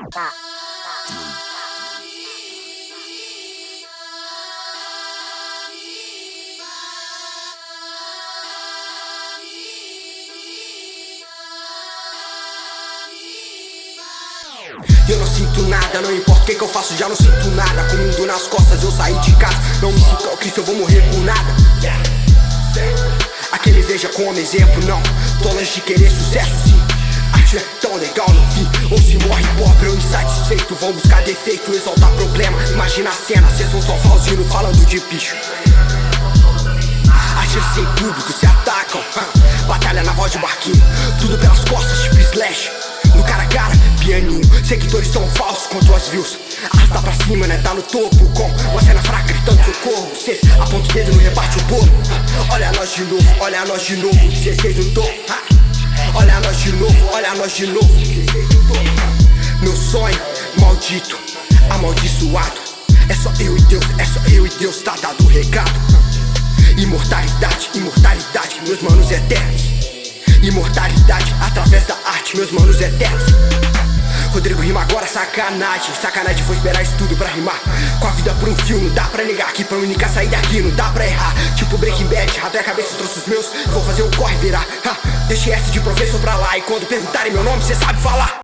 Eu não sinto nada, não importa o que eu faço, já não sinto nada. Com o mundo nas costas eu saí de casa. Não me sinto ao Cristo, eu vou morrer por nada. A quem me veja como exemplo, não. Tô longe de querer sucesso, sim. Arte é tão legal no fim. Ou se morre pobre ou insatisfeito, vão buscar defeito, exaltar problema. Imagina a cena, cês são só falsino falando de bicho. Artistas sem público se atacam, batalha na voz de barquinho. Tudo pelas costas, tipo slash. No cara a cara, pianinho. Seguidores tão falsos quanto as views. Arrasta pra cima, né? Tá no topo com uma cena fraca gritando socorro. Cês aponta o dedo no rebate o bolo. Olha nós de novo, olha nós de novo. Cês não tô. Olha nós de novo, olha nós de novo. Meu sonho, maldito, amaldiçoado. É só eu e Deus, é só eu e Deus, tá dado o recado. Imortalidade, imortalidade, meus manos eternos. Imortalidade através da arte, meus manos eternos. Rodrigo rima agora, sacanagem. Sacanagem foi esperar isso tudo pra rimar. Com a vida por um fio, não dá pra negar que pra única sair daqui não dá pra errar. Tipo Breaking Bad, até a cabeça trouxe os meus. Vou fazer um corre virar. Deixei essa de professor pra lá. E quando perguntarem meu nome, cê sabe falar.